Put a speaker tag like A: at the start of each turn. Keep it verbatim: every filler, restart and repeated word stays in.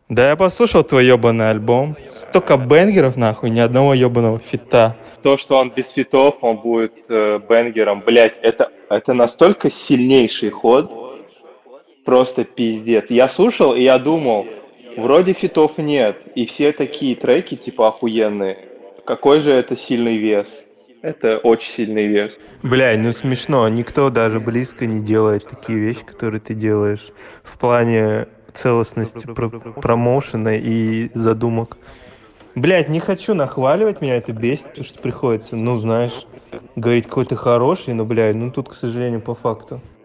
A: Да я послушал твой ебаный альбом. Столько бенгеров, нахуй, ни одного ебаного фита. То, что он без фитов, он будет э, бенгером, блять, это, это настолько сильнейший ход, просто пиздец. Я слушал, и я думал, вроде фитов нет, и все такие треки, типа, охуенные. Какой же это сильный вес? Это очень сильный вес. Бля, ну смешно, никто даже близко не делает такие вещи, которые ты делаешь в плане целостности про- промоушена и задумок. Блять, не хочу нахваливать, меня это бесит, потому что приходится, ну, знаешь, говорить какой ты хороший, но, блядь, ну тут, к сожалению, по факту.